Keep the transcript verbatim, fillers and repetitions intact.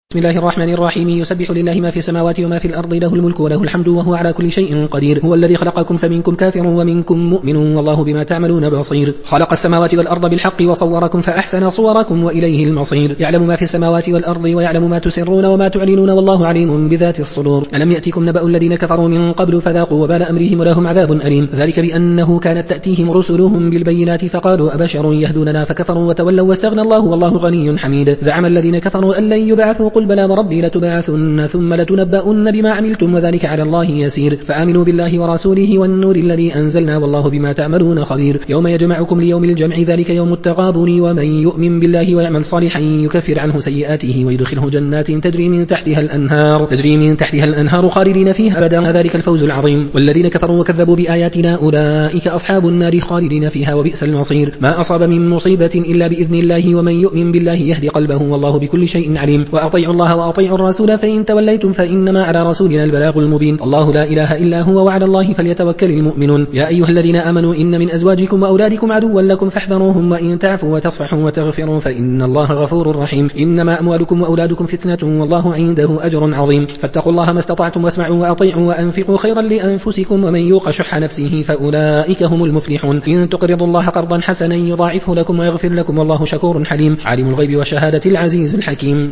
بسم الله الرحمن الرحيم. يسبح لله ما في السماوات وما في الأرض، له الملك وله الحمد وهو على كل شيء قدير. هو الذي خلقكم فمنكم كافر ومنكم مؤمن والله بما تعملون بصير. خلق السماوات والأرض بالحق وصوركم فأحسن صوركم وإليه المصير. يعلم ما في السماوات والأرض ويعلم ما تسرون وما تعلنون والله عليم بذات الصدور. ألم يأتكم نبأ الذين كفروا من قبل فذاقوا وبال أمرهم ولهم عذاب أليم. ذلك بأنه كانت تأتيهم رسلهم بالبينات فقالوا أبشر يهدوننا فكفروا وتولوا واستغنى الله والله غني حميد. زعم الذين كفروا أن لن يبعثوا قل بلى وربي لتبعثن ثم لتنبؤن بما عملتم وذلك على الله يسير. فآمنوا بالله ورسوله والنور الذي أنزلنا والله بما تعملون خبير. يوم يجمعكم ليوم الجمع ذلك يوم التغابن ومن يؤمن بالله ويعمل صالحا يكفر عنه سيئاته ويدخله جنات تجري من تحتها الأنهار تجري من تحتها الأنهار خالدين فيها أبدا ذلك الفوز العظيم. والذين كفروا وكذبوا بآياتنا أولئك أصحاب النار خالدين فيها وبئس المصير. ما أصاب من مصيبة إلا بإذن الله ومن يؤمن بالله يهدي قلبه والله بكل شيء عليم. وأطيعوا الله وأطيعوا الرسول فإن توليتم فإنما على رسولنا البلاغ المبين. الله لا إله إلا هو وعلى الله فليتوكل المؤمنون. يا أيها الذين آمنوا إن من أزواجكم وأولادكم عدوا لكم فاحذروهم وإن تعفوا وتصفحوا وتغفروا فإن الله غفور رحيم. إنما أموالكم وأولادكم فتنة والله عنده أجر عظيم. فاتقوا الله ما استطعتم واسمعوا وأطيعوا وأنفقوا خيرا لأنفسكم ومن يوق شح نفسه فأولئك هم المفلحون. إن تقرضوا الله قرضا حسنا يضاعفه لكم ويغفر لكم والله شكور حليم. عالم الغيب والشهادة العزيز الحكيم.